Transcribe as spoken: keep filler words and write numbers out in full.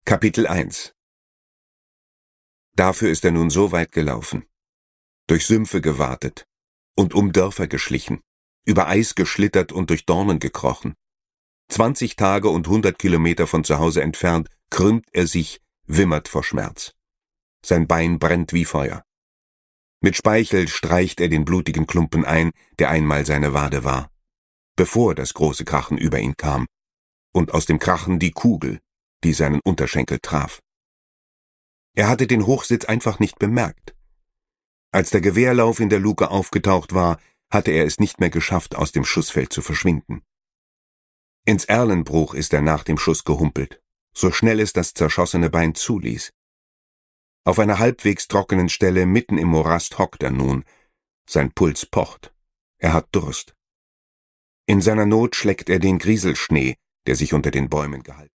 Kapitel eins. Dafür ist er nun so weit gelaufen, durch Sümpfe gewartet und um Dörfer geschlichen, über Eis geschlittert und durch Dornen gekrochen. Zwanzig Tage und hundert Kilometer von zu Hause entfernt krümmt er sich, wimmert vor Schmerz. Sein Bein brennt wie Feuer. Mit Speichel streicht er den blutigen Klumpen ein, der einmal seine Wade war, bevor das große Krachen über ihn kam, und aus dem Krachen die Kugel, die seinen Unterschenkel traf. Er hatte den Hochsitz einfach nicht bemerkt. Als der Gewehrlauf in der Luke aufgetaucht war, hatte er es nicht mehr geschafft, aus dem Schussfeld zu verschwinden. Ins Erlenbruch ist er nach dem Schuss gehumpelt, so schnell es das zerschossene Bein zuließ. Auf einer halbwegs trockenen Stelle mitten im Morast hockt er nun. Sein Puls pocht. Er hat Durst. In seiner Not schleckt er den Grieselschnee, der sich unter den Bäumen gehalten